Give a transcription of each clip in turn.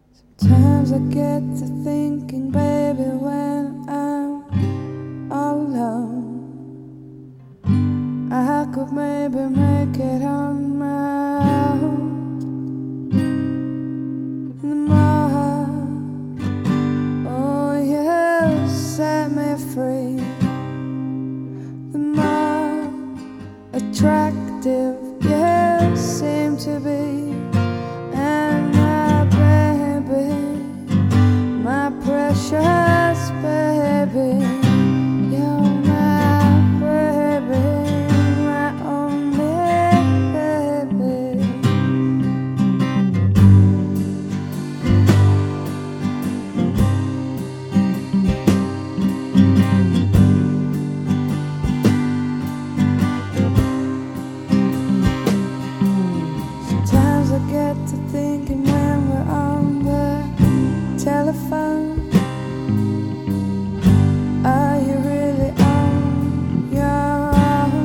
Sometimes I get to thinking, baby, when I'm all alone, I could maybe make it on my own. The more, oh, you set me free, the more attractive you seem to be. And my baby, my precious baby, you're my baby, my only baby. Sometimes I get to thinking when we're on the telephone, are you really on your own?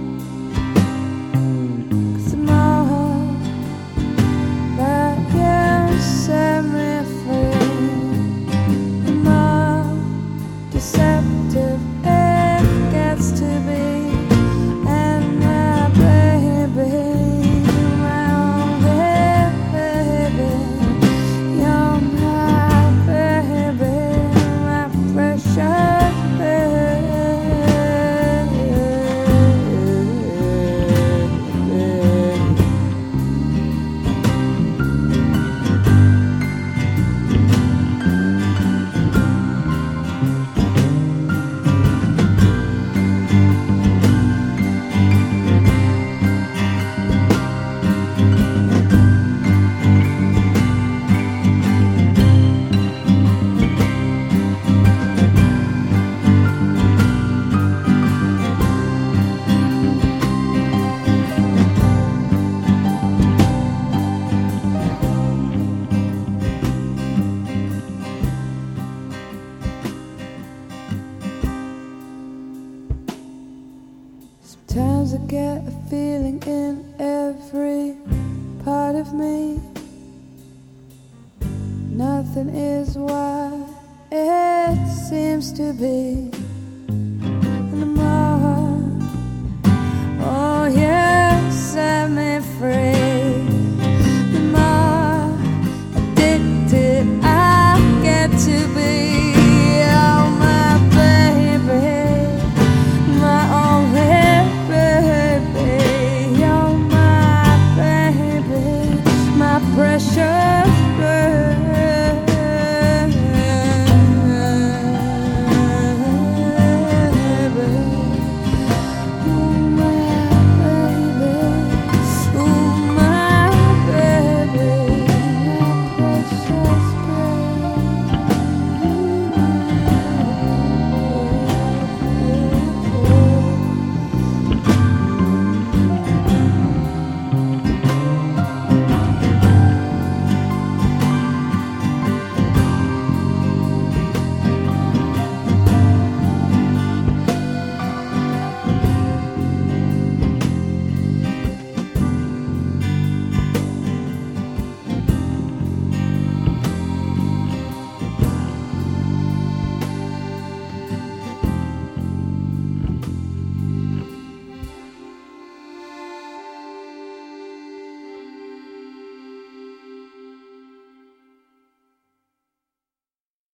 'Cause the more that you set me free, the more deceptive it gets to be. And my baby, my only baby, you're my baby, my precious baby. Sometimes I get a feeling in every part of me, nothing is what it seems to be.